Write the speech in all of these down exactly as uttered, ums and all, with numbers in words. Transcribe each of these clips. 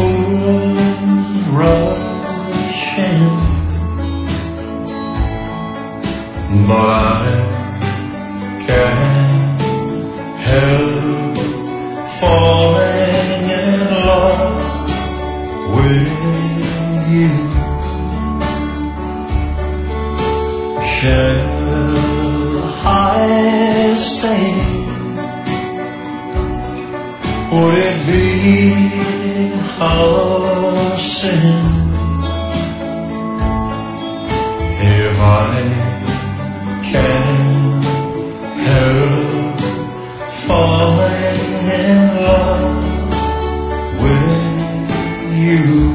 world rushing, but I can't help falling in love with you. Shall I stay? Would it be a sin if I can't help falling in love with you?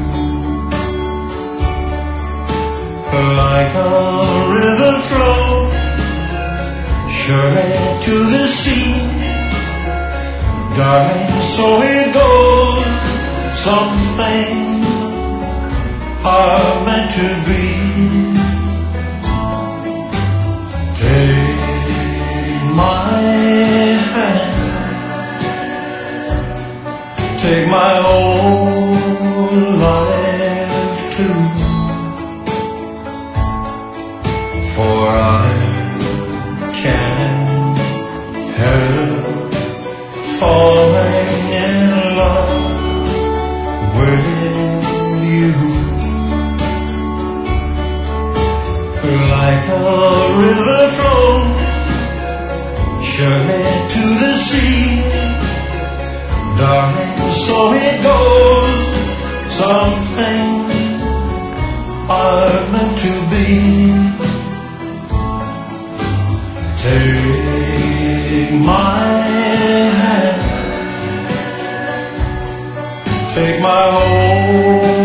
Like a river flow surely to the sea, darling, so it goes. Some things are meant to be. Take my hand, take my whole life too, for I can't help falling in love with you. Like a river flows surely to the sea, darling, so it goes. Some things are meant to be. Take my hand, take my whole